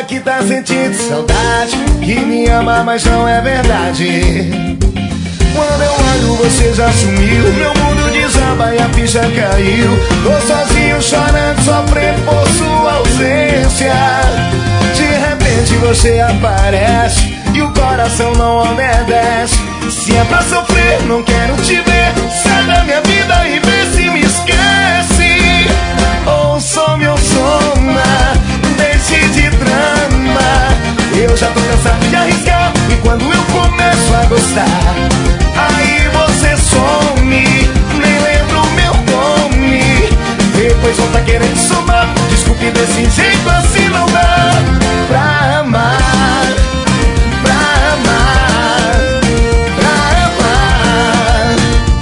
Fala que tá sentindo saudade, que me ama, mas não é verdade. Quando eu olho você já sumiu, meu mundo desaba e a ficha caiu. Tô sozinho chorando, sofrendo por sua ausência. De repente você aparece e o coração não obedece. Se é pra sofrer, não quero te ver. Sai da minha vida e vê se me esquece. Ouça meu soma, deixe de drama. Eu já tô cansado de arriscar, e quando eu começo a gostar, aí você some, nem lembro meu nome. Depois vão tá querendo somar. Desculpe, desse jeito assim não dá pra amar, pra amar, pra amar.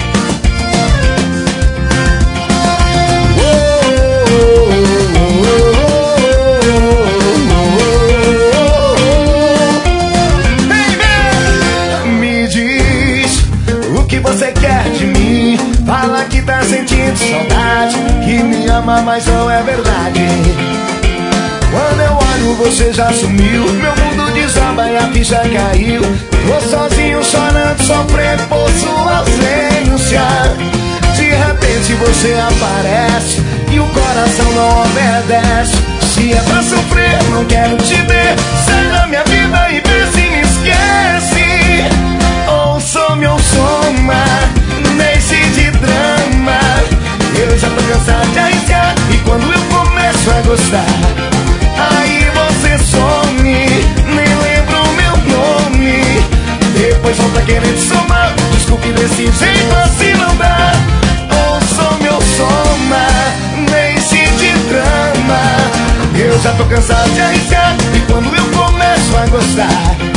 Me diz o que você quer de mim. Fala que tá sentindo saudade, que me ama, mas não é verdade. Quando eu olho você já sumiu, meu mundo desaba e a ficha caiu. Tô sozinho chorando, sofrendo por sua ausência. De repente você aparece e o coração não obedece. Se é pra sofrer, não quero te ver. Sai da minha vida e vê se me esquece. Ouça meu soma, deixe de drama. Eu já tô cansado de arriscar, e quando eu começo a gostar, aí você some, nem lembro meu nome. Depois volta querendo somar. Desculpe, desse jeito assim não dá. Ouça meu soma, deixe de drama. Eu já tô cansado de arriscar, e quando eu começo a gostar,